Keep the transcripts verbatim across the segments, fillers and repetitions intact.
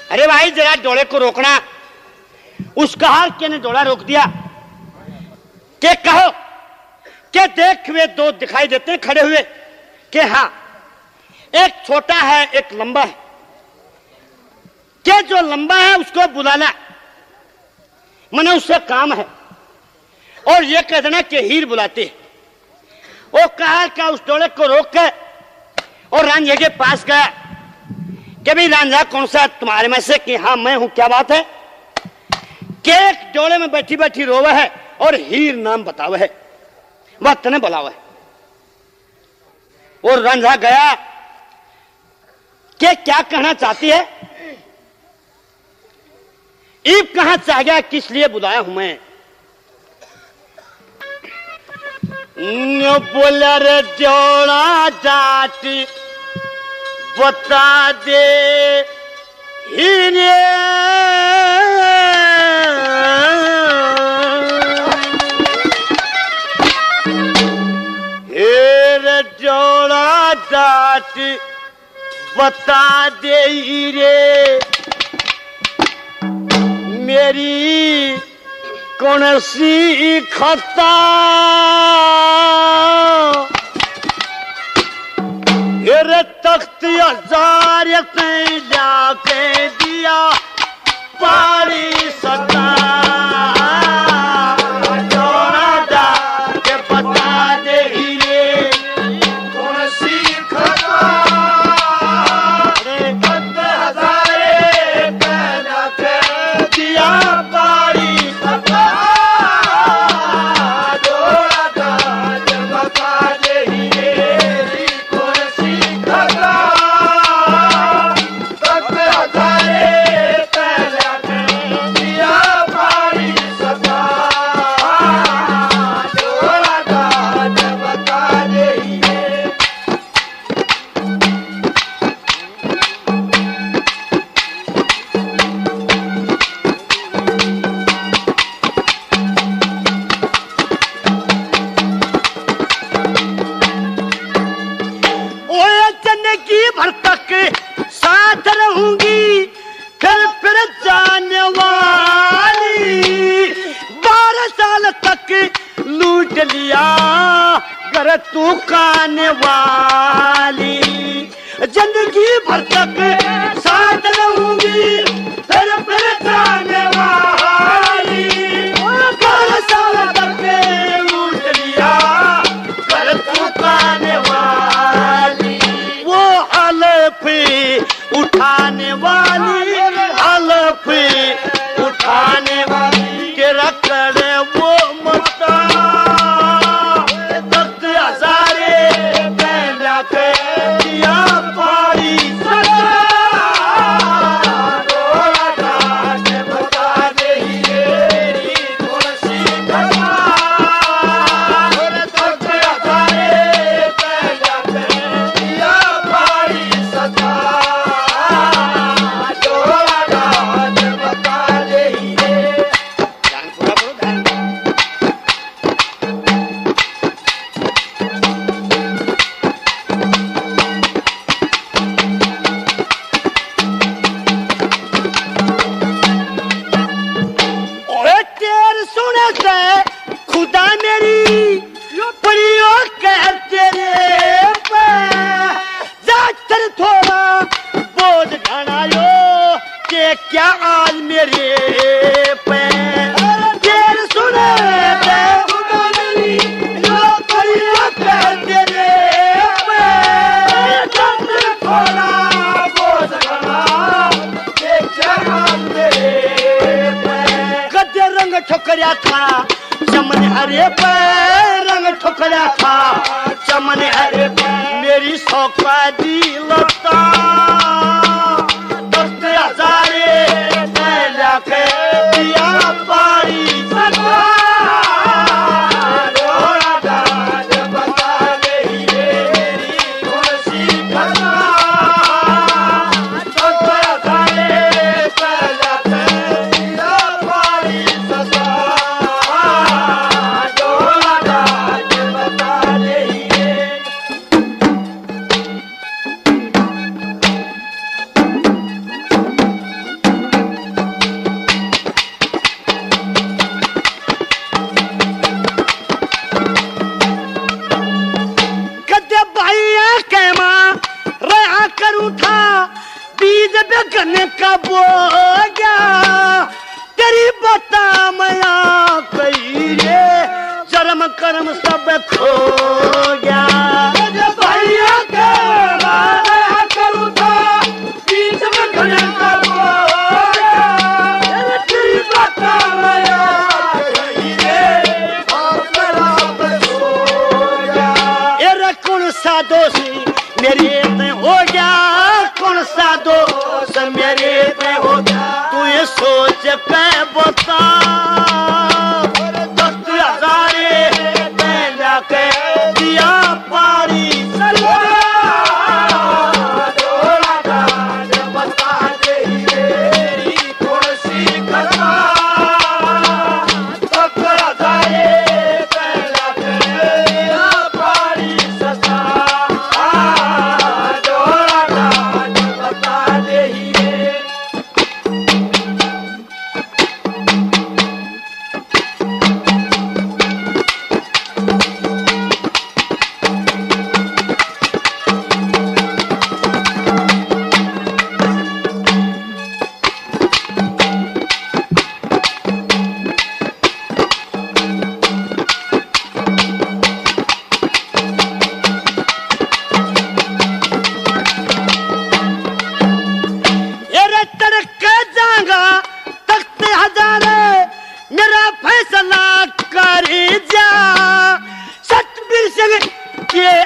अरे भाई जरा डोले को रोकना। उस कहार के ने डोला रोक दिया के कहो के देख वे दो दिखाई देते हैं खड़े हुए के हाँ एक छोटा है एक लंबा है के जो लंबा है उसको बुलाना मने उससे काम है और ये कह देना कि हीर बुलाते है। वो कहा का उस डोले को रोक के और रांझे के पास गया कि भाई रांझा कौन सा तुम्हारे में से कि हाँ मैं हूं क्या बात है कि एक डोले में बैठी बैठी रोवे है और हीर नाम बतावे है वह तने बुलावे है। और रांझा गया कि क्या कहना चाहती है ईब कहां चाह गया किस लिए बुलाया हूं मैं। बोला रे जोड़ा जाटी बता दे हीरे रे जोड़ा जाटी बता दे हीरे मेरी कौन सी खता रे तख्त हजार जाके दिया पारी सता जोड़ा जाके बता दे हीरे कौन सी खता रे तख्त हजारे पैदा के दिया पारी सता जोड़ा जाके बता दे हीरे तू काने वाली जिंदगी भर तक साथ रहूंगी फिर फिर जाने वाली कर साल तक लूट लिया कर तू काने वाली वो हलफ उठाने वाली हलफ उठाने वाली के रखड़े वो मता क्या आज मेरे पे तेर सुने दे खुदा मेरी लो करिया कर तेरे पे चंद्र थोड़ा बोझ घना ये क्या आज मेरे पे कदे रंग ठोकरिया था चमन हरे पे रंग ठोकरिया था चमन हरे पे मेरी सौका दी लता दिया पारी सता जोड़ा जाट बता दे मेरी कौन सी खता सता सारे पहला दिया पारी सता जोड़ा जाट बता दे लगन का बोगा तेरी बता मया कही रे जन्म कर्म सब खो गया भैया के माया करूं था बीच में लगन का बोगा तेरी बता मया कही रे कौन सा दोषी मेरे पे हो गया कौन सा दोष मेरे पे हो गया तू ये सोच के बता दस हजारे मैं जाके दिया पारी बता दे कौन सी घटना दस हजारे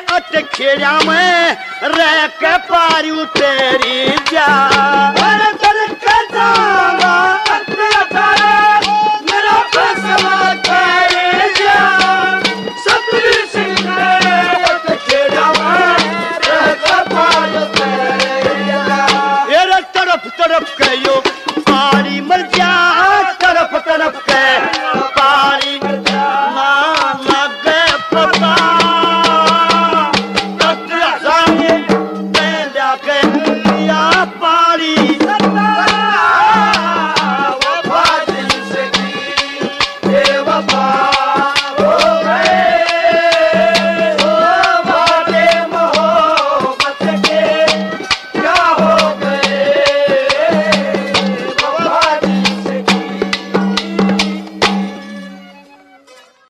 खेड़ा में रह के पारी तेरी जा